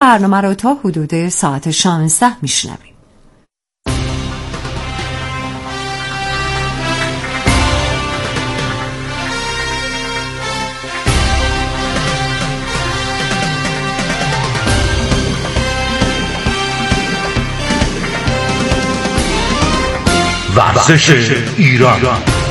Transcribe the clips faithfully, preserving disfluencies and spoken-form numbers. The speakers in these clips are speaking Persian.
برنامه رو تا حدود ساعت شانزده میشنویم. ورزش ایران.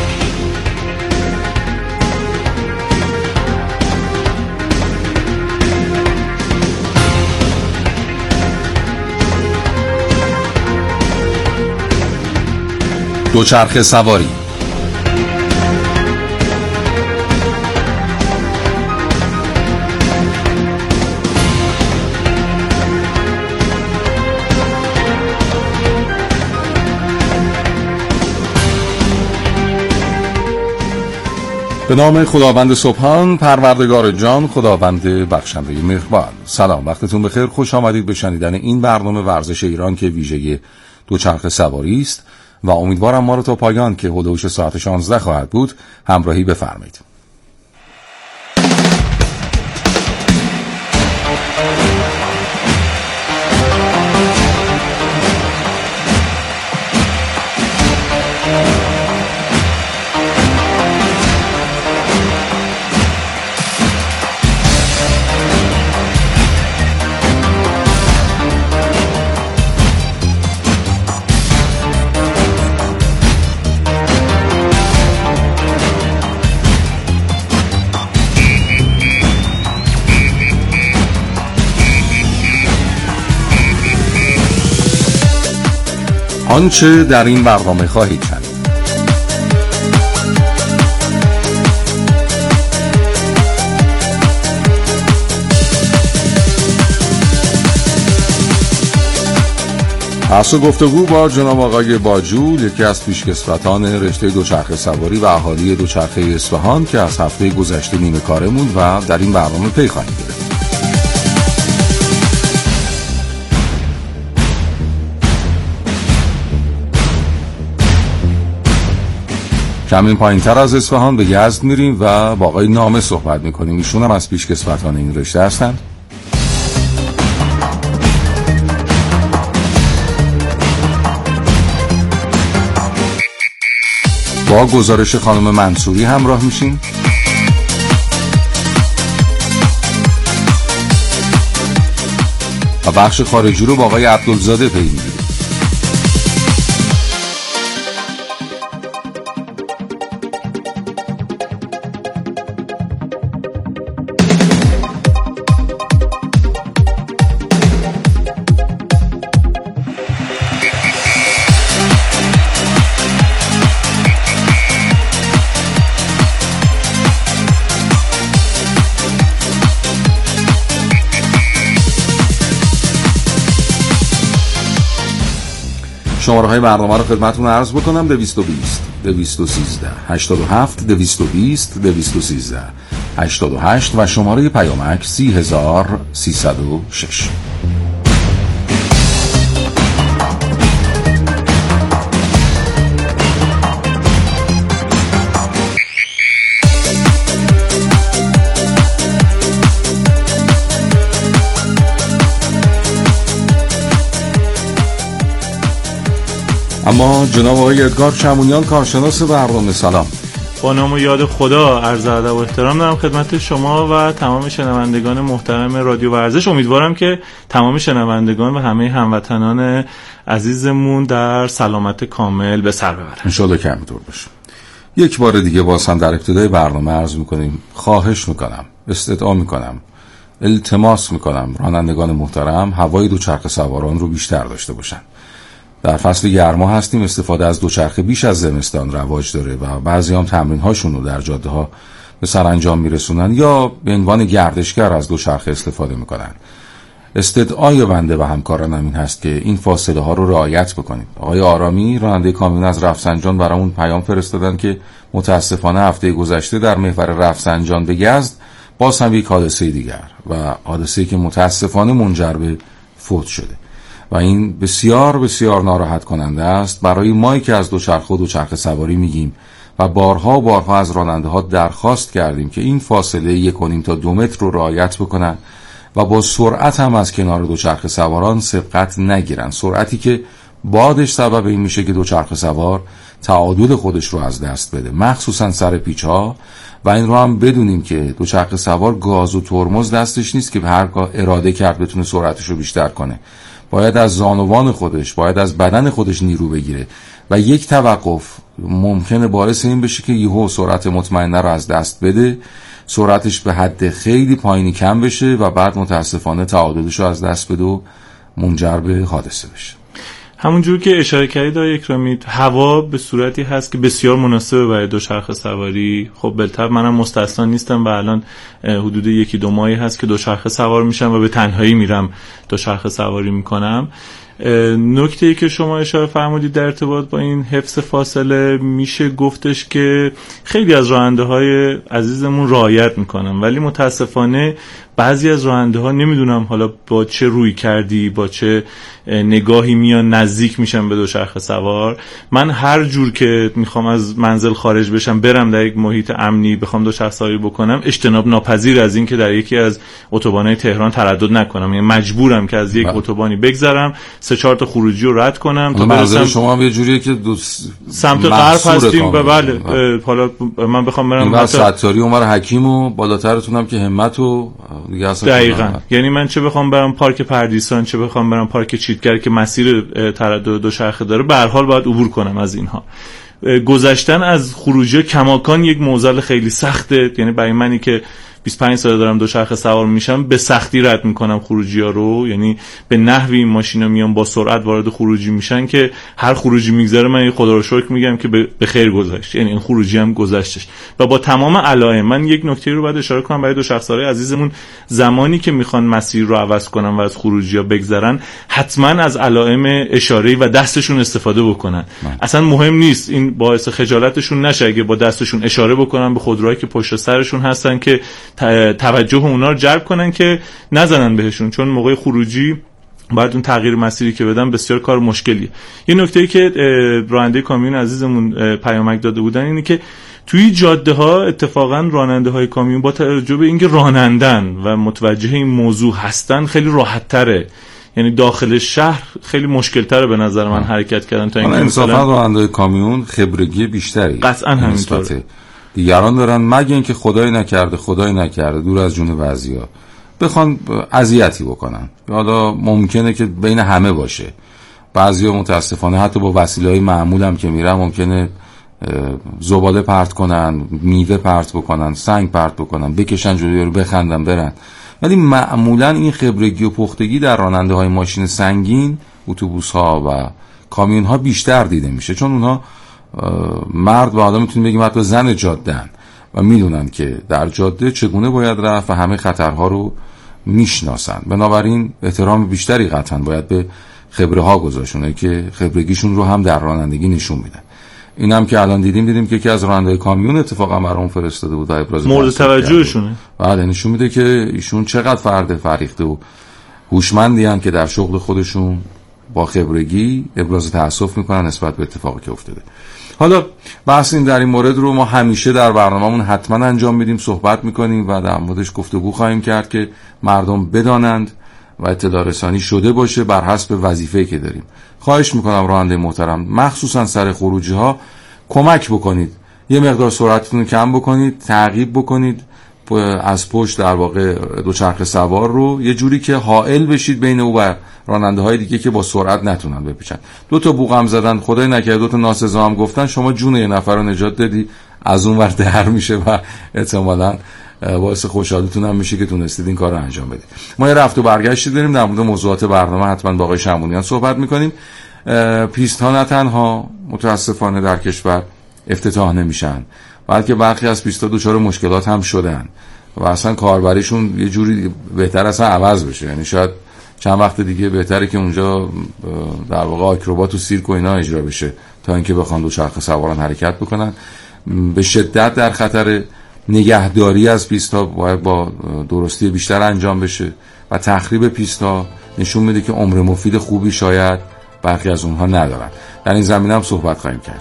دوچرخه سواری. به نام خداوند سبحان، پروردگار جان، خداوند بخشنده مهربان. سلام، وقتتون بخیر، خوش آمدید به شنیدن این برنامه ورزش ایران که ویژه دوچرخه سواری است و امیدوارم ما رو تا پایان که هلوش ساعت شانزده خواهد بود همراهی بفرمایید. آنچه در این برنامه خواهید شنید: بحث و گفتگو با جناب آقای باجول، یکی از پیشکسوتان رشته دوچرخه سواری و اهالی دوچرخه اصفهان که از هفته گذشته نیمه کاره موند و در این برنامه پی خواهیم گرفت. کمی پایین تر از اصفهان به یزد میریم و با آقای نامه صحبت میکنیم. ایشون هم از پیشکسوتان این رشته هستند. با گزارش خانم منصوری همراه میشیم. و بخش خارجی رو با آقای عبدالزاده پی میگیریم. شماره های برنامه رو خدمتتون عرض بکنم: دویست و بیست دویست و سیزده هشتاد و هفت دویست و بیست دویست و سیزده هشتاد و هشت و شماره پیامک سی هزار سیصد و شش. اما جناب آقای ادگار چمونیان، کارشناس برنامه، سلام. با نام و یاد خدا عرض ادب و احترام دارم خدمت شما و تمام شنوندگان محترم رادیو ورزش. امیدوارم که تمام شنوندگان و همه هموطنان عزیزمون در سلامت کامل به سر ببرن. ان شاءالله که همینطور باشه. یک بار دیگه باز هم در ابتدای برنامه عرض میکنیم، خواهش میکنم، استدعا میکنم، التماس میکنم رانندگان محترم هوای دوچرخه سواران رو بیشتر داشته باشن. در فصل گرما هستیم، استفاده از دوچرخه بیش از زمستان رواج داره و بعضی هم تمرین هاشون رو در جاده ها به سرانجام میرسونن یا به عنوان گردشگر از دوچرخه استفاده میکنن. استدعای بنده و همکارانم این هست که این فاصله ها رو رعایت بکنید. آقای آرامی راننده کامیون از رفسنجان برامون پیام فرستادن که متاسفانه هفته گذشته در محور رفسنجان به یزد باز هم یک حادثه دیگر و حادثه‌ای که متاسفانه منجر به فوت شده و این بسیار بسیار ناراحت کننده است برای ما که از دوچرخه و دوچرخه سواری میگیم و بارها بارها از راننده ها درخواست کردیم که این فاصله یک و نیم تا دو متر رو رعایت بکنن و با سرعت هم از کنار دوچرخه سواران سبقت نگیرن، سرعتی که بادش سبب این میشه که دوچرخه سوار تعادل خودش رو از دست بده، مخصوصا سر پیچ‌ها. و این رو هم بدونیم که دوچرخه سوار گاز و ترمز دستش نیست که هرگاه اراده کرد بتونه سرعتش رو بیشتر کنه، باید از زانوان خودش، باید از بدن خودش نیرو بگیره و یک توقف ممکنه باعث این بشه که یهو سرعت مطمئنه رو از دست بده، سرعتش به حد خیلی پایینی کم بشه و بعد متاسفانه تعادلش رو از دست بده و منجر به حادثه بشه. همونجور که اشاره کردید آقای اکرامی، هوا به صورتی هست که بسیار مناسبه برای دوچرخه سواری. خب بالطبع منم مستثنا نیستم و الان حدود یکی دو ماهی هست که دوچرخه سوار میشم و به تنهایی میرم دوچرخه سواری میکنم. نکته‌ای که شما اشاره فرمودید در ارتباط با این حفظ فاصله، میشه گفتش که خیلی از راننده‌های عزیزمون رعایت میکنن، ولی متاسفانه بعضی از راننده‌ها نمیدونم حالا با چه روی کردی، با چه نگاهی میان نزدیک میشن به دوچرخه سوار. من هر جور که میخوام از منزل خارج بشم، برم در یک محیط امنی بخوام دوچرخه سواری بکنم، اجتناب ناپذیر از این که در یکی از اتوبان‌های تهران تردد نکنم، یعنی مجبورم که از یک اتوبانی بگذرم، سه چهار تا خروجی رو رد کنم تا برسم. شما یه جوریه که دو سمت غرب هستیم و بله حالا من بخوام برم این ستاری عمر حکیم و بالاترتونم که همت و دیگه اصلا دقیقاً، یعنی من چه بخوام برم پارک پردیسان، چه بخوام برم پارک چیتگر که مسیر تردد دوچرخه داره، به هر حال باید عبور کنم از اینها. گذشتن از خروجی کماکان یک معضل خیلی سخته، یعنی برای منی که بیست و پنج سال دارم دوچرخه سوار میشم به سختی رد میکنم خروجی ها رو، یعنی به نحوی این ماشینا میان با سرعت وارد خروجی میشن که هر خروجی میگذره من خدا رو شکر میگم که به خیر گذشت، یعنی این خروجی هم گذشتش. و با تمام علائم من یک نکته رو باید اشاره کنم برای دوچرخه سوارای عزیزمون، زمانی که میخوان مسیر رو عوض کنن و از خروجی ها بگذرن، حتما از علائم اشاره‌ای و دستشون استفاده بکنن. من. اصلا مهم نیست این باعث خجالتشون نشه اگه با دستشون اشاره بکنن به خودروهایی که پشت سرشون هستن که توجه اونا رو جلب کنن که نزنن بهشون، چون موقع خروجی باید اون تغییر مسیری که بدن بسیار کار مشکلیه. یه نکته‌ای که راننده کامیون عزیزمون پیامک داده بودن اینه که توی جاده ها اتفاقا راننده های کامیون با توجه به اینکه رانندن و متوجه این موضوع هستن خیلی راحت تره، یعنی داخل شهر خیلی مشکل تره به نظر من حرکت کردن تا اینکه مثلا راننده کامیون خبرگی بیشتری قطعا همینطوره، دیگران دارن مگه اینکه خدای نکرده خدای نکرده دور از جون بعضیا بخوان اذیتی بکنن، حالا ممکنه که بین همه باشه، بعضیا متاسفانه حتی با وسیله‌های معمول هم که میرن ممکنه زباله پرت کنن، میوه پرت بکنن، سنگ پرت بکنن، بکشن جلوی رو بخندن برن. ولی معمولا این خبرگی و پختگی در راننده های ماشین سنگین، اتوبوس ها و کامیون ها بیشتر دیده میشه، چون اونها مرد و آدم میتونیم بگیم حتی زن جاده‌ان و میدونن که در جاده چگونه باید رفت و همه خطرها رو میشناسن، بنابراین احترام بیشتری قطعا باید به خبره ها گذاشونه که خبرگیشون رو هم در رانندگی نشون میدن. این هم که الان دیدیم دیدیم که یکی از راننده کامیون اتفاقا برام فرستاده بود و ابراز مورد توجهشونه، بله نشون میده که ایشون چقدر فرد فریخته و هوشمندی ان که در شغل خودشون با خبرگی ابراز تأسف میکنن نسبت به اتفاقی که افتاده. حالا بحث این در این مورد رو ما همیشه در برنامه‌مون حتما انجام میدیم، صحبت میکنیم و در موردش گفتگو خواهیم کرد که مردم بدانند و اطلاع رسانی شده باشه بر حسب وظیفه‌ای که داریم. خواهش میکنم راننده محترم مخصوصا سر خروجی ها کمک بکنید، یه مقدار سرعتتون رو کم بکنید، تعقیب بکنید از پشت در واقع دوچرخه سوار رو یه جوری که حائل بشید بین او و راننده های دیگه که با سرعت نتونن بپیچن. دو تا بوق هم زدن، خدای نکرده دو تا ناسزا هم گفتن، شما جون یه نفر رو نجات دادی، از اون ور در میشه و احتمالاً باعث خوشحالیتون هم میشه که تونستید این کار رو انجام بدید. ما یه رفت و برگشتی داریم در مورد موضوعات برنامه، حتما با آقای شمعونیان صحبت میکنیم. پیست ها نه تنها متاسفانه در کشور افتتاح نمیشن، بلکه برخی از پیست ها دچار مشکلات هم شدن و اصلا کاربریشون یه جوری بهتر اصلا عوض بشه، یعنی شاید چند وقت دیگه بهتره که اونجا در واقع آکروبات و سیرک و اینا اجرا بشه تا اینکه بخوان دوچرخه سواران حرکت بکنن. به شدت در خطر نگهداری از پیست ها باید با درستی بیشتر انجام بشه و تخریب پیست ها نشون میده که عمر مفید خوبی شاید برخی از اونها ندارن. در این زمینه هم صحبت خواهیم کرد.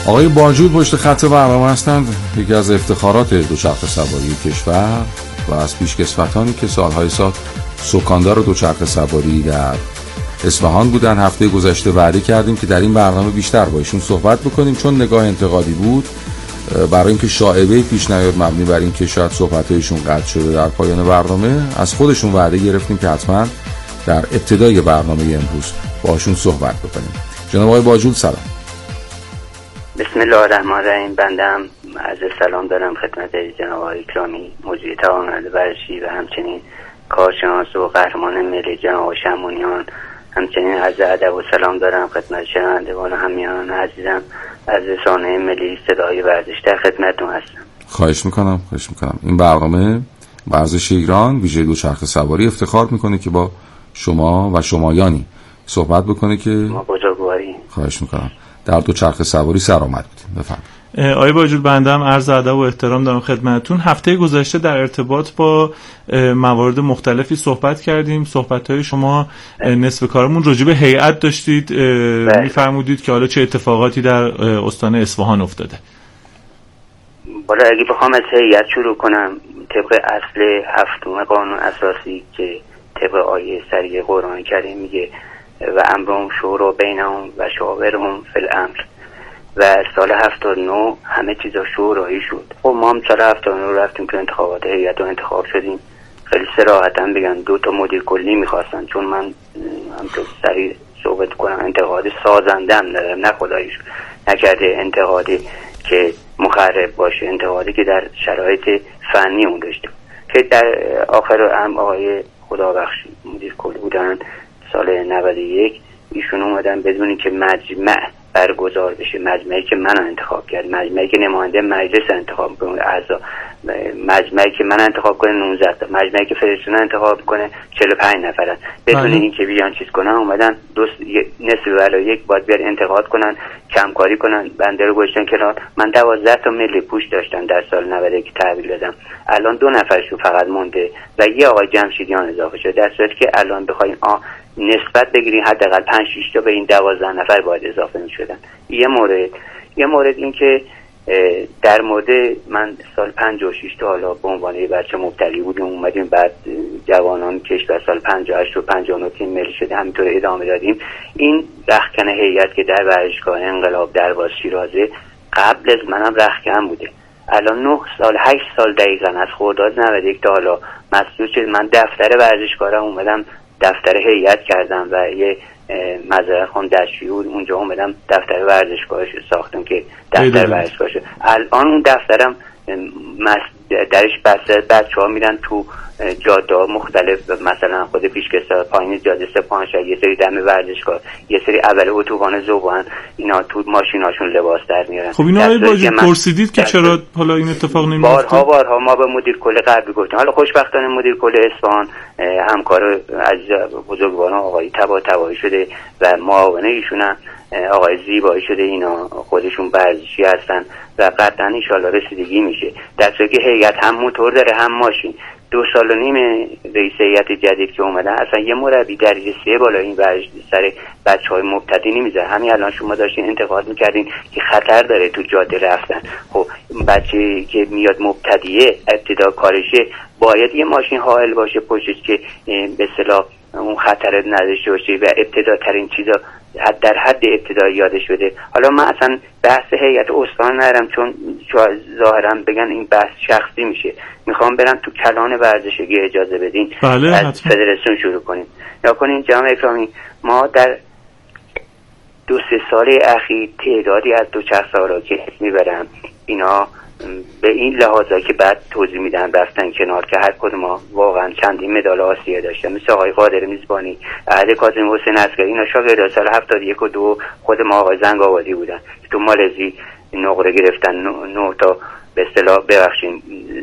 آقای باجود پشت خط برنامه هستند، یکی از افتخارات دوچرخه سواری کشور و از پیشکسوتانی که سالهای سال سکاندار دوچرخه سواری در اصفهان بودن. هفته گذشته وعده کردیم که در این برنامه بیشتر با ایشون صحبت بکنیم، چون نگاه انتقادی بود برای اینکه شائبه پیش نیاد مبنی بر این که شاید صحبت‌هایشون قطع شده در پایان برنامه. از خودشون وعده گرفتیم که حتما در ابتدای برنامه امروز باشون صحبت بکنیم. جناب آقای باجود سلام. بسم الله الرحمن الرحیم. بندم عرض سلام دارم خدمت جناب آقای اکرامی مجری توانمند ورزشی و همچنین کارشناس و قهرمان ملی جناب شمونیان. همچنین عرض ادب و سلام دارم خدمت شنوندگان و همیهنان عزیزم از رسانه ملی صدای ورزش در خدمتتون هستم. خواهش میکنم خواهش میکنم این برنامه ورزش ایران ویژه دوچرخه سواری افتخار میکنه که با شما و شمایانی صحبت بکنه که ما بزرگواری. خواهش میکنم در دوچرخه سواری سرآمد بودیم. بفرمایید. آقای باجود بندم عرض ادب و احترام دارم خدمتتون. هفته گذشته در ارتباط با موارد مختلفی صحبت کردیم. صحبت‌های شما نصف کارمون راجع به هیئت داشتید، می‌فرمودید که حالا چه اتفاقاتی در استان اصفهان افتاده. بالا اگه بخوام از هیئت شروع کنم، طبق اصل هفتم قانون اساسی که طبق آیه صریح قرآن کریم میگه و امرهم شورا بینهم و شاورهم فی الامر، و سال هفتاد و نه همه چیزا شورایی شد. خب ما هم سال هفتاد و نه رفتیم که انتخابات هیئت رو انتخاب شدیم. خیلی صراحتاً بگن دو تا مدیر کلی میخواستن، چون من هم تو سریع صحبت کنم انتقاد سازندم ندارم، نه خداییش نکرده انتقادی که مخرب باشه، انتقادی که در شرایط فنی اون داشته که در آخر هم آقای خدابخش مدیر کلی بودن سال نود و یک. ایشون اومدن بدون که مجمع برگزار بشه، مجمعی که من انتخاب کرد، مجمعی که نماینده مجلس انتخاب کنه، اعضا مجمعی که من انتخاب کنه نوزده تا، مجمعی که فرستونه انتخاب کنه چهل و پنج نفرن، بدون اینکه بیان چیز کنن اومدن دو نصف ولا یک باید بیار انتقاد کنن، کمکاری کنن، بنده رو گذاشتن کنار. من دوازده تا ملی پوش داشتم در سال نود و یک تحویل دادم، الان دو نفرشون فقط مونده و یه آقای جمشیدیان اضافه شده، در صورتی که الان بخوایم آ نسبت بگیریم حداقل پنج شش تا به این دوازده نفر باید اضافه می‌شدن. یه مورد یه مورد این که در مورد من سال پنجاه و شش تا حالا به عنوان یه بچه مبتدی بودیم اومدیم، بعد جوانان کشور سال پنجاه و هشت و پنجاه و نه تیم ملی شده، همینطور ادامه دادیم. این رختکن هیئت که در ورزشگاه انقلاب درواز شیرازه قبل از منم رختکن بوده. الان نه سال هشت سال دقیقاً از خرداد نود و یک تا حالا مسئول شد. من دفتر ورزشگاه اومدم دفتر هیئت کردم و یه مزرعه خون دستشویی بود، اونجا اومدم دفتر ورزشگاهش ساختم که دفتر ورزشگاه شد. الان اون دفترم درش بسته، بچه‌ها میرن تو جاده مختلف، مثلا خود پیشکسوت پایین جاده سپاهانشهر یه سری دم ورزشگاه، یه سری اول اتوبان ذوبان، اینا تو ماشیناشون لباس در میارن. خب اینا آقای باجود پرسیدید که چرا حالا این اتفاق نمیفته؟ بارها بارها ما به مدیر کل غربی گفتیم. حالا خوشبختانه مدیر کل اصفهان همکار عزیز بزرگواران آقای تبا تبایی شده و معاون ایشون آقای زیبایی شده، اینا خودشون ورزشی هستن و قطعا ان شاءالله رسیدگی میشه. در صورتی که هیئت هم موتور داره هم ماشین. دو سال و نیم رئیس هیئت جدید که اومدن اصلا یه مربی درجه سه بالا این ورزش سر بچهای مبتدی نمیذاره. همین الان شما داشتین انتقاد میکردین که خطر داره تو جاده رفتن. خب بچه که میاد مبتدیه ابتدا کارشه باید یه ماشین حائل باشه پشتش که به اصطلاح اون خطر نداشته باشه و ابتداترین چیزا حد در حد ابتدایی یادش بده. حالا من اصلا بحث هیئت استان ندارم، چون ظاهرا بگن این بحث شخصی میشه. میخوام برم تو کلان ورزشی، اجازه بدین بله، از فدراسیون شروع کنیم. یا کنین جناب اکرامی، ما در دو سه سال اخیر تعدادی از دوچرخه سوارا که میبرن اینا به این لحاظا که بعد توضیح میدن رفتن کنار که هر کدوم ما واقعا چندین مدال آسیا داشتن، مثل آقای قادر میزبانی، عهد کاظم حسین عسکری، اینا شاگرد سال هفتاد و یک و دو خود ما آقای زنگاوادی بودن تو مالزی نقره گرفتن، نه تا به اصطلاح ببخشید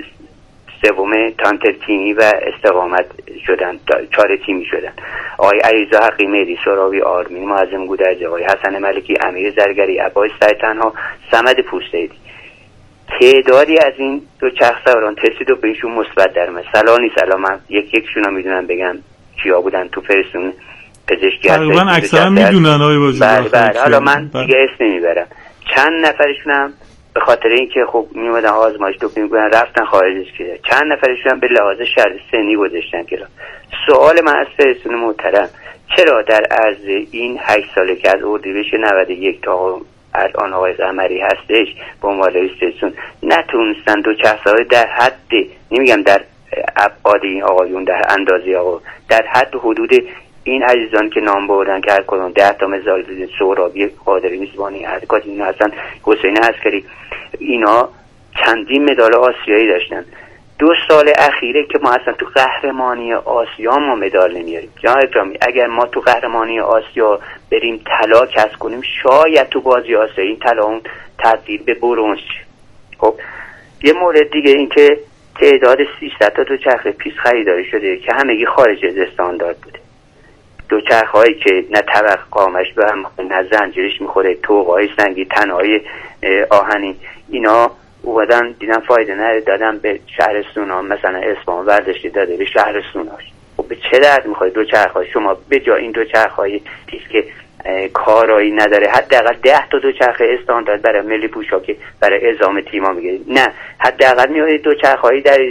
سوم تانتر تیمی و استقامت شدن، چهار تیمی شدن. آقای علیرضا حقی، مهدی سراوی، آرمین معظم گودرز، آقای حسن ملکی، امیر زرگری، عباس سعیدتنها، صمد پوستیدی. تعدادی از این دو چرخ سواران ترسید و به ایشون مثبت در اومد. سلام نیست، الان من یک یکشون رو میدونم بگم کیا بودن تو فرستون پزشکی هست. تقریبا اکثرا میدونن آقای باجود. بله بله، حالا من دیگه اسم نمیبرم. چند نفرشون هم به خاطر اینکه خب میومدن آزمایش دوپینگ بودن رفتن خارج از کشور، چند نفرشون هم به لحاظ شرط سنی گذاشتن که سوال من از فرستون محترم چرا در عرض این هشت ساله که از اردیبهشت نود و یک تا الان آقای قمری هستش به عنوان رئیس فدراسیون نتونستن دو چرخ‌سواری در حد، نمیگم در ابعاد این آقایون، در اندازه آقا، در حد حدود این عزیزان که نام بردن که هر کدوم ده تا مثال سهرابی، قادری میزبانی، حرکات اینا هستن، حسین عسکری، اینا چندین مدال آسیایی داشتن. دو سال اخیره که ما اصلا تو قهرمانی آسیا ما مدال نمیاریم. جناب اکرامی اگر ما تو قهرمانی آسیا بریم طلا کسب کنیم، شاید تو بازی آسیا این طلا اون تبدیل به برنز. خب یه مورد دیگه این که تعداد سیصد تا دوچرخه پیست خریداری شده که همگی خارج از استاندارد بوده. دوچرخه هایی که نه طبق قامش به هم نه زنجیرش میخوره، طوقهای سنگی، تنهای آهنی، اینا اومدن دیدن فایده نره دادن به شهرستون ها، مثلا اصفهان ورداشتی داده به شهرستون هاش. خب به چه درد میخواد دوچرخه های شما به جا این دوچرخه های پیست که کارایی نداره حداقل ده تا دوچرخه استاندارد برای ملی پوشاکی برای اعزام تیم‌ها میگیرید، نه حداقل میاد دوچرخه‌ای در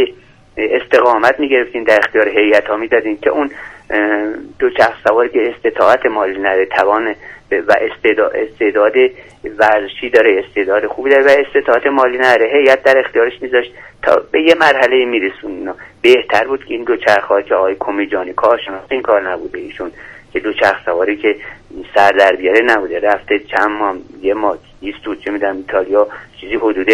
استقامت میگرفتین در اختیار هیئت ها میدادین که اون دوچرخه سواری که استطاعت مالی نداره، توان و استعداد, استعداد ورزشی داره، استعداد خوبی داره و استطاعت مالی نداره، هیئت در اختیارش میذاشت تا به یه مرحله میرسون. بهتر بود که این دوچرخه‌ها که آقای کمیجانی کارشناس این کار نبوده، ایشون که دوچرخه سواری که سر در بیاره نبوده، رفته چند ماه یه ماه ایستود چه میدونم ایتالیا چیزی حدود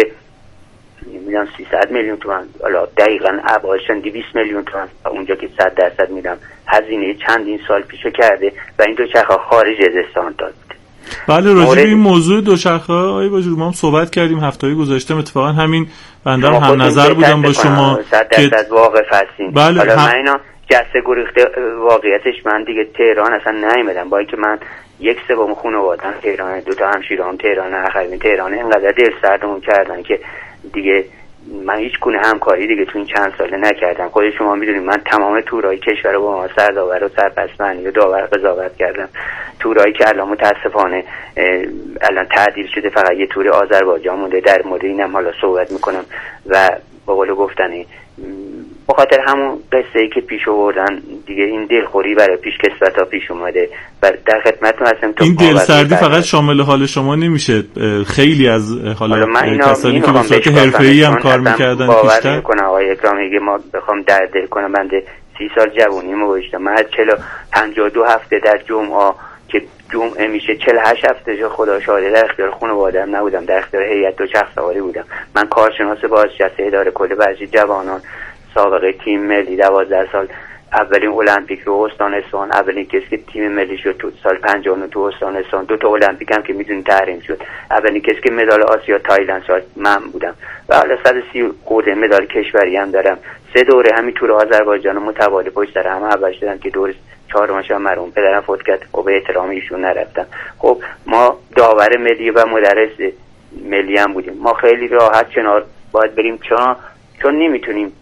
میدونم سیصد میلیون تومان، حالا دقیقاً ابعادشون دویست میلیون تومان، اونجا که صد درصد میدم هزینه چندین سال پیشو کرده و این دوچرخه خارج از استاندارد بوده. بله راجع به این موضوع دوچرخه آقای باجور ما هم صحبت کردیم هفته‌ای گذشته، اتفاقا همین بنده هم هم نظر بودم با شما که واقع فلسطین. بله حالا هم... من اینا جسته گریخته واقعیتش من دیگه تهران اصلا نیومدم، با اینکه من یک سوم خانواده‌ام تهران، دو تا همشیرام تهران، آخرین تهران، اینقدر دل سردمون کردن که دیگه من هیچ گونه همکاری دیگه تو این چند ساله نکردم. خود شما میدونید من تمام تورای کشور رو با ما سرداور و سرپسمنی و داور قضاوت کردم، تورایی که الان متاسفانه الان تعدیل شده فقط یه تور آذربایجان مونده، در مورد اینم حالا صحبت میکنم و با قول گفتنی به خاطر همون قصه ای که پیش آوردن دیگه این دلخوری برای پیش کسبت‌ها پیش اومده و در خدمتتون هستم. این دلسردی فقط شامل حال شما نمیشه، خیلی از حالا کسانی که به صورت حرفه‌ای هم کار میکردن باور میکنم آقای اکرامی ما بخوام در دل کنم بنده سی سال جوونیمو گذاشتم، من چهل پنجاه و دو هفته در جمعه که جمعه میشه چهل و هشت هفته جا خدا شاهده در اختیار خانواده‌ام نبودم، در اختیار هیئت دوچرخه سواری بودم. من کارشناس بازنشسته اداره کل ورزشی جوانان، سابقه تیم ملی دوازده سال، اولین المپیک رو استان اصفهان، اولین کسی که تیم ملی شد تو سال پنجاه و نه تو استان اصفهان، دو تا المپیک هم که میدونید تحریم شد، اولین کسی که مدال آسیا تایلند شد من بودم و حالا صد و سی خورده مدال کشوری هم دارم. سه دوره همین تور آذربایجان متوالی پشت سر هم اول شدم که دور چهارمش هم مرحوم پدرم فوت کرد و به احترام ایشون نرفتم. خب ما داور ملی و مدرس ملی هم بودیم، ما خیلی راحت کنار باید بریم چون چون نمیتونیم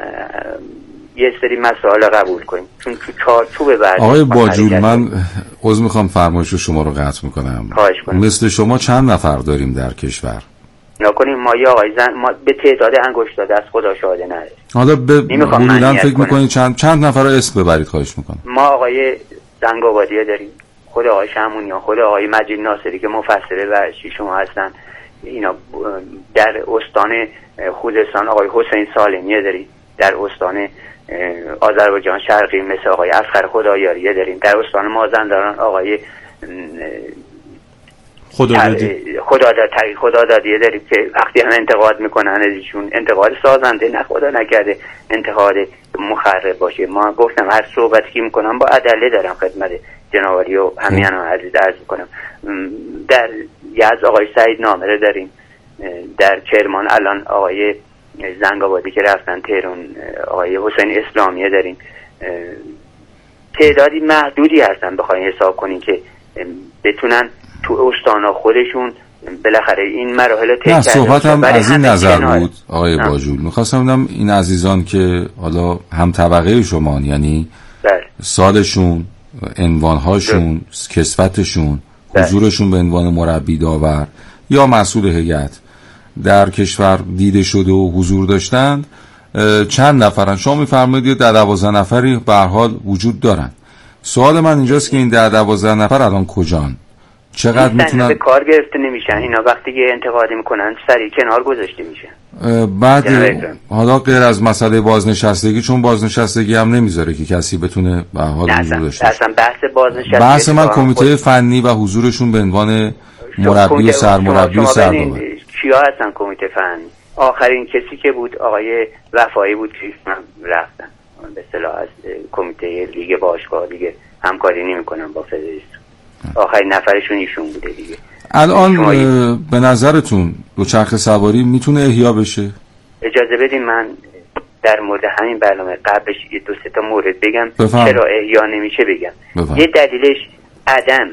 یه سری مسائل قبول کنیم چون تو چارچوب ورزش. آقای باجور من عذر میخوام فرمایش شما رو قطع میکنم، مثل شما چند نفر داریم در کشور؟ نکنیم ما یا آقای زن ما به تعداد انگشت دست خدا شاهده نداریم. حالا به بودن فکر میکنید چند چند نفر رو اسم ببرید خواهش میکنم. ما آقای زنگاوادیه داریم، خود آقای شمونیان، خود آقای مجید ناصری که مفسر ورزشی شما هستن، اینا در استان خوزستان آقای حسین سالمیه داریم، در استان آذربایجان شرقی مثل آقای اصغر خدایاریه داریم، در استان مازندران آقای خدادادی خدادادی خدادادیه داریم که وقتی هم انتقاد میکنن از ایشون انتقاد سازنده، نه خدا نکرده انتقاد مخرب باشه. ما گفتم هر صحبتی که میکنم با ادله دارم خدمت جنابعالی و همیان عزیز عرض میکنم. در یزد آقای سعید نامره داریم، در کرمان الان آقای زنگاوادی که رفتن تهران آقای حسین اسلامیه داریم. تعدادی محدودی هستن بخواین حساب کنین که بتونن تو استانا خودشون بالاخره این مراحل طی کردن. صحبت هم از این نظر بود آقای باجور، میخواستم بدونم این عزیزان که حالا هم طبقه شما یعنی بله. سالشون، عنوانهاشون، کسوتشون، حضورشون به عنوان مربی داور یا مسئول هیئت در کشور دیده شده و حضور داشتند چند نفرن؟ شما میفرمایید در دوازده نفری به هر حال وجود دارن. سوال من اینجاست که این در دوازده نفر الان کجان؟ چقدر میتونن به کار گرفته نمیشن؟ اینا وقتی که انتقادی میکنن سریع کنار گذاشته میشن. بعد حالا غیر از مسئله بازنشستگی، چون بازنشستگی هم نمیذاره که کسی بتونه به حال حضور داشته باشه. اصلا بحث بازنشستگی بحث من کمیته فنی و حضورشون به عنوان مربی و سرمربی و سردار. کیا هستن کمیته فنی؟ آخرین کسی که بود آقای وفایی بود که من رفتن به اصطلاح از کمیته لیگ باشگاه دیگه همکاری نمی‌کنم با فدراسیون. آخرین نفرشون ایشون بوده دیگه. الان به نظرتون دوچرخه سواری میتونه احیا بشه؟ اجازه بدین من در مورد همین برنامه قبلش یه دو سه تا مورد بگم بفهم. چرا احیا نمیشه بگم. بفهم. یه دلیلش عدم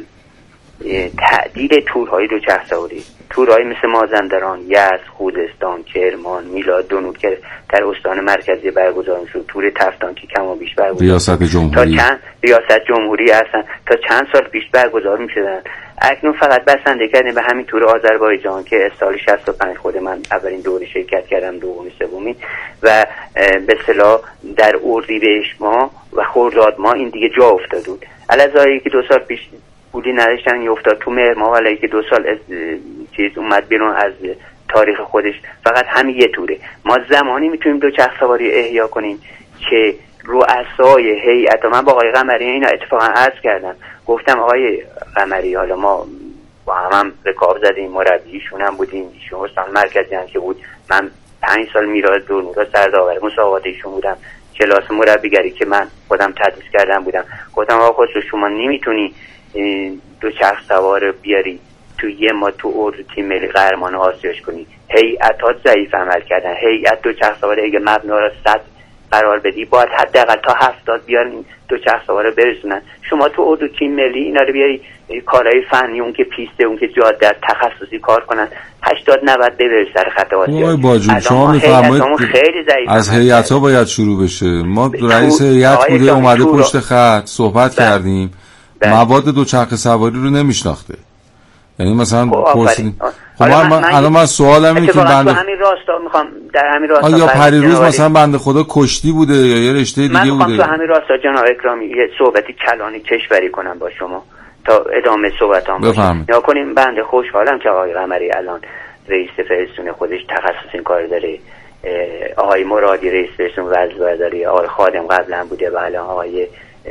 تعدیل تورهای دوچرخه سواری، تورهای مثل مازندران، یزد، خوزستان، کرمان، میلاد، دونود که در استان مرکزی برگزار میشد، تور تفتان که کم و بیش برگزار ریاست جمهوری تا چند ریاست جمهوری هستن تا چند سال پیش برگزار میشدن. اکنون فقط بسنده کردیم به همین تور آذربایجان که سال شصت و پنج خود من اولین دوره شرکت کردم، دومی سومین، و به اصطلاح در اردیبهشت ماه و خرداد ماه این دیگه جا افتاد بود. الازایی که دو سال پیش بودی نداشتن یه افتاد تو مهر ماه، ولی که دو سال از چیز اومد بیرون از تاریخ خودش، فقط همین یه توره. ما زمانی میتونیم دوچرخه سواری احیا کنیم که رؤسای هیئت، من با آقای قمری اینا اتفاقا عرض کردم، گفتم آقای قمری حالا ما با هم, هم رکاب زدیم، مربیشون هم بودیم، ایشون استان مرکزی هم که بود، من پنج سال میراث دور میراث سرداور مسابقات ایشون بودم، کلاس مربیگری که من خودم تدریس کردم بودم. گفتم آقا خودت شما نمیتونی دوچرخه سوار بیاری تو یه ما تو اردو تیم ملی قهرمان آسیاش کنی. هیئتات ضعیف عمل کردن. هیئت دوچرخه سوار اگه مبنا را صد قرار بدی باید حداقل تا هفتاد بیارن دوچرخه سوار رو برسونن. شما تو اردو تیم ملی اینا رو بیاری کارهای فنی، اون که پیسته، اون که جاده در تخصصی کار کنن، هشتاد نود ببر سر خط آسیا. باجون شما میفرمایید از هیئت‌ها باید شروع بشه. ما رئیس هیئت بوده اومده پشت خط صحبت بله. کردیم بله. مواد دوچرخه سواری رو نمیشناخته. یعنی مثلا پرسیدیم خب من الان من سوالم اینه که بنده همین راستا میخوام در همین راستا آیا پریروز مثلا بنده خدا کشتی بوده یا یه رشته دیگه بوده؟ من میخوام تو همین راستا جناب اکرامی یه صحبتی کلانی کشوری کنم با شما تا ادامه صحبتام باشه. نگاه کنیم، بنده خوشحالم که آقای قمری الان رئیس فدراسیون خودش تخصص این کار داره، آقای مرادی رئیس فدراسیون ورزشی، آقای خادم قبلا بوده و الان آقای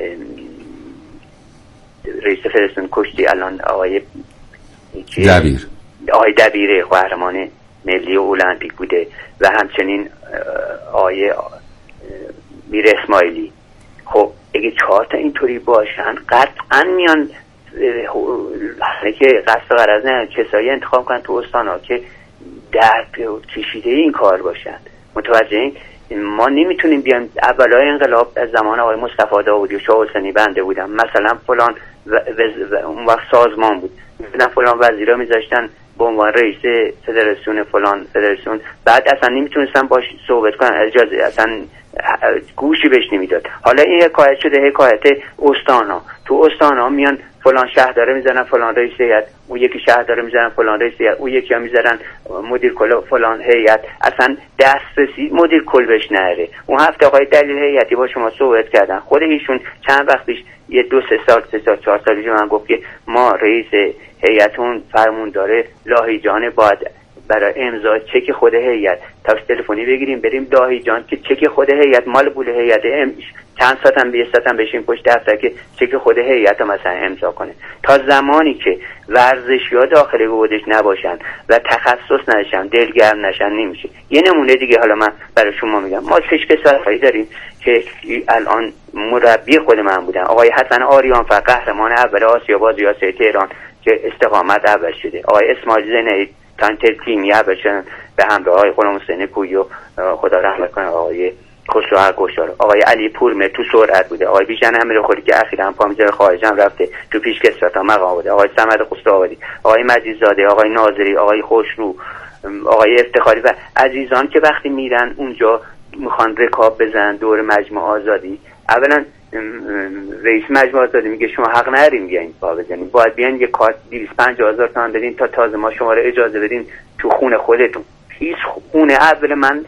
رئیس فدراسیون کشتی الان آقای دبیر آقای دبیر قهرمان ملی و المپیک بوده و همچنین آقای میر اسماعیلی. خب اگه چهار تا اینطوری باشن قطعا میان که قصد و غرض نه کسایی انتخاب کنن تو استانا که درد کشیده این کار باشن. متوجه این ما نمیتونیم بیان اولای انقلاب از زمان آقای مصطفی داوودی و شاه حسینی بنده بودم مثلا فلان و, و, و اون وقت سازمان بود، مثلا فلان وزیرا میذاشتن به عنوان رئیس فدراسیون فلان فدراسیون، بعد اصلا نمیتونستن باش صحبت کنن، اجازه اصلا گوشی بهش نمیداد. حالا این حکایت شده حکایت استانا، تو استانا میان فلان شهر داره میزنن فلان رئیس هیئت، اون یکی شهر داره میزنن فلان رئیس هیئت، اون یکی ها میزنن مدیر کل فلان هیئت، اصلا دسترسی مدیر کل بهش نره. اون هفته آقای دلیل هیئتی با شما صحبت کردن، خود ایشون چند وقت پیش یه دو سه سال سه سال چهار سال پیش من گفت که ما رئیس هیئتون فرمون داره لاهیجان باید برای امضا چک خود هیئت تاکس تلفنی بگیریم بریم لاهیجان که چک خود هیئت مال پول هیئت چند ساعت هم بیست ساعت هم بشیم پشت دفتر که چک خود هیئت مثلا امضا کنه. تا زمانی که ورزشی‌ها داخل بودش نباشن و تخصص نشن دلگرم نشن نمیشه. یه نمونه دیگه حالا من برای شما میگم، ما سه پسرهایی داریم که الان مربی خود من بودن، آقای حسن آریانفر قهرمان اول آسیا باز ریاست تهران که استقامت اول شده، آقای اسماعیل زینی تانتر تیمی اول شدن به همراه آقای غلام حسین کویی و خدا رحمت کنه آقای خسرو هرگوشار، آقای علی پورمه تو سرعت بوده، آقای بیژن امیرخوری که اخیراً هم پامیزر خارج هم رفته تو پیشکسوت ها مقام بوده، آقای صمد قصه‌آبادی، آقای مجیدزاده، آقای ناظری، آقای خوشرو، آقای افتخاری و عزیزان که وقتی میرن اونجا میخوان رکاب بزنن دور مجمع آزادی، اولا رئیس مجموعه آزادی میگه شما حق ندارین بیاین پا بزنین، باید بیاین یه کارت دویست و پنجاه هزار تومان بدین تا تازه ما شما رو اجازه بدین تو خونه خودتون. پیس خونه اول من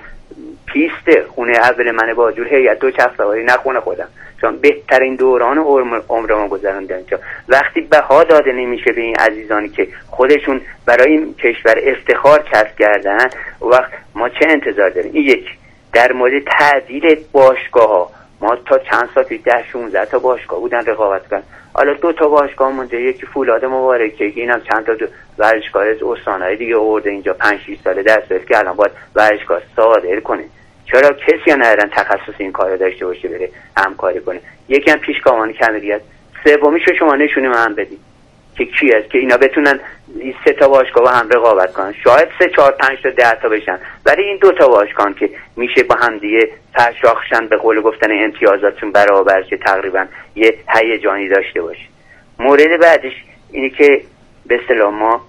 پیسته، خونه اول من با جور هیئت دو چرخ سواری، نه خونه خودم، چون بهترین دوران عمرمو گذروندم. چون وقتی بها داده نمیشه به این عزیزانی که خودشون برای این کشور افتخار کسب کردن، وقت ما چه انتظار داریم؟ این یک. در مورد تعدیل باشگاه ها، ما تا چند سال پیش ده شونزده تا باشگاه بودن رقابت کردن، حالا دو تا باشگاه مونده، یکی فولاد مبارکه، اینم چند تا ورزشکار از استان‌های دیگه آورده اینجا پنج شش ساله درس بده که الان باید ورزشکار صادر کنه. چرا کسی ندارن تخصص این کارو داشته باشه بره همکاری کنه؟ یکی هم پیشگامان کمیریت، سومیشو شما نشونه من بدید که کی است که اینا بتونن این سه تا باشگاه با هم رقابت کنن. شاید سه چهار پنج تا ده تا بشن، ولی این دو تا باشگاه که میشه با هم دیگه سرشاخشن به قول گفتن امتیازاتشون برابر شه، تقریبا یه هیجانی داشته باشه. مورد بعدش اینه که به اصطلاح ما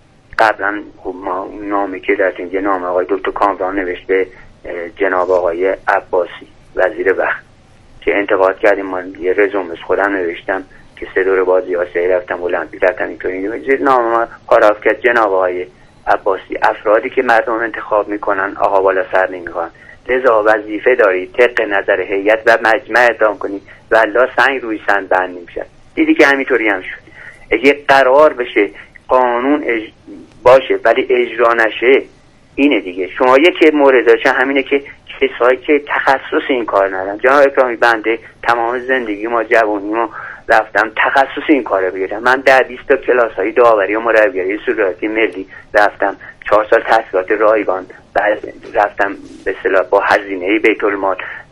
قبلا ما نامی که در اینجا نام آقای دکتر کامران نوشت به جناب آقای عباسی وزیر وقت که انتقاد کردیم، من یه رزومه خودم نوشتم که سه دور بازی آسیایی رفتم، المپیک رفتم، اینطوری زیر نام ما پاراف کرد جناب آقای عباسی. افرادی که مردم انتخاب میکنن آقا بالا سر نمیخوان، لذا وظیفه دارید طبق نظر هیئت و مجمع اعلام کنید و الا سنگ روی سنگ بند نمیشه. دیدی که همینطوری هم شد. اگه قرار بشه قانون اج... باشه ولی اجرا نشه، اینه دیگه. شما یکی موردش همینه که کسایی که تخصص این کار ندارن، جناب اکرامی بنده تمام زندگی ما جوانی ما رفتم تخصص این کارو بگیرم. من در بیست تا کلاس‌های داوری و مربیگری صورتی ملی رفتم، چهار سال تحصیلات رایگان، بعد رفتم به اصطلاح با هزینه بیت المال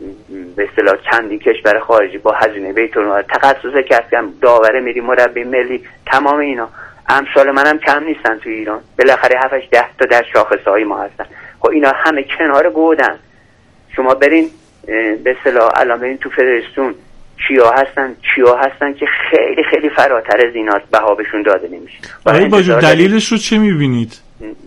به اصطلاح چندین کشور خارجی با هزینه بیت المال تخصص کردم، داور ملی، مربی ملی، تمام اینا. امثال منم کم نیستن تو ایران، بالاخره هفت ده تا در شاخصه‌های ما هستن. خب اینا همه کنار گودن. شما برین به اصطلاح الان برین تو فدراسیون چیا هستن چیا هستن که خیلی خیلی فراتر از اینا بها بهشون داده نمیشه. آره باجور دلیلش رو چه میبینید؟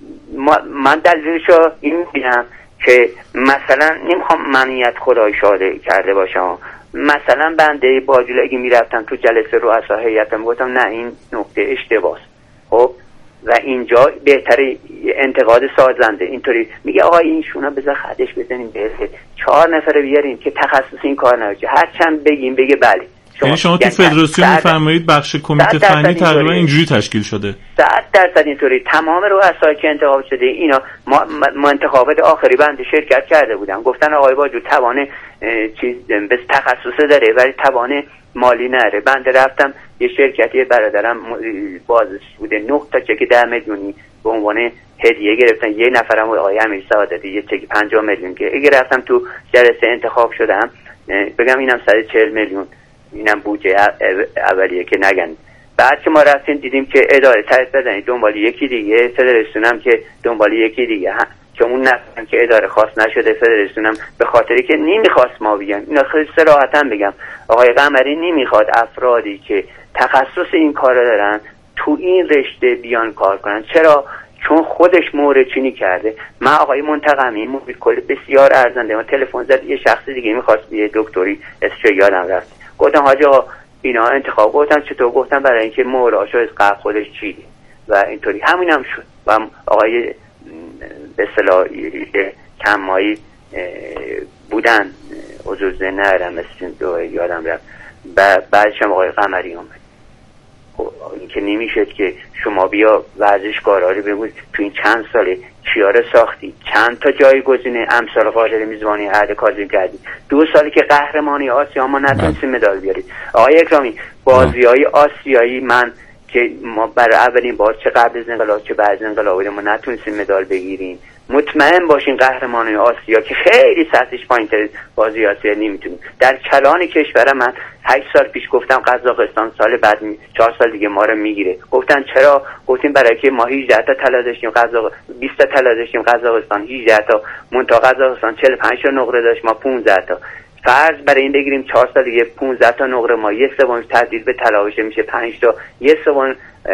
من دلیلش رو این میبینم که مثلا نمیخوام منیت خدای شاده کرده باشم، مثلا بنده باجول اگه میرفتم تو جلسه رؤسا هیئتم گفتم نه این نکته اشتباهه، خب و اینجا بهتره انتقاد سازنده اینطوری میگه آقا این شونا بذار خدش بزنیم به چهار نفر بیاریم که تخصص این کار نداره، هر چند بگیم بگه بله. یعنی شما تو فدراسیون میفرمایید بخش کمیته فنی تقریبا اینجوری تشکیل شده؟ صد درصد اینطوری. تمام رؤسایی که انتخاب شده اینا ما, ما انتخابات آخری بنده شرکت کرده بودم، گفتن آقای باجور توان چیز به تخصص داره ولی توان مالی نره. بنده رفتم یه شرکتی برادرم بازش بوده، نه تا چک ده میلیونی به عنوان هدیه گرفتن، یه نفرم آقای امیر سعادتی یه چک پنجاه میلیون که اگه رفتم تو جلسه انتخاب شدم بگم اینم صد و چهل میلیون، اینم بودجه اولیه که نگن. بعد که ما رفتیم دیدیم که اداره تایید بدنی دنبال یکی دیگه، فدراسیونم که دنبال یکی دیگه، که اون نفرم که اداره خاص نشده، فدراسیونم به خاطری که نمیخواست ما بگم، اینا خیلی صراحتاً بگم آقای قمری نمیخواد افرادی که تخصص این کارا دارن تو این رشته بیان کار کنن. چرا؟ چون خودش مورد چینی کرده. من آقای منتقمی موبیل کل بسیار ارزنده، ما تلفن زد یه شخص دیگه میخواست یه دکتری اسمش یادم رفت، گفتم حاج آقا اینا انتخاب، گفتم چطور؟ گفتم برای اینکه مهراشو از قبل خودش چیده و اینطوری همین هم شد. و آقای به اصطلاح کمایی بودن حضور نهرم مثل دو یادم رفت، بعدش هم آقای قمری اومد. این که نمیشه که شما بیا ورزشکارا رو بگوید تو این چند ساله چیا رو ساختی، چند تا جایگزین امسال قادر میزبانی عهد کاظم کردی، دو سالی که قهرمانی آسیا ما نتونستیم مدال بیارید. آقای اکرامی بازی‌های آسیایی من که ما برای اولین بار چه قبل از انقلاب چه بعد از انقلاب ما نتونستیم مدال بگیریم، مطمئن باشین قهرمانان آسیا که خیلی سطحش پایین‌تر بازی آسیا نمیتونیم. در کلان کشور من هشت سال پیش گفتم قزاقستان سال بعد چهار سال دیگه ما رو میگیره. گفتن چرا؟ گفتیم برای که ما هجده تا طلا داشتیم، قزاق بیست تا طلا داشتیم، قزاقستان هجده تا، منتها قزاقستان چهل و پنج تا نقره داشت، ما پانزده تا. فرض برای این بگیریم چهار سال دیگه پانزده تا نقره، ما یه سوم تبدیل به طلا بشه میشه پنج تا، یه سوم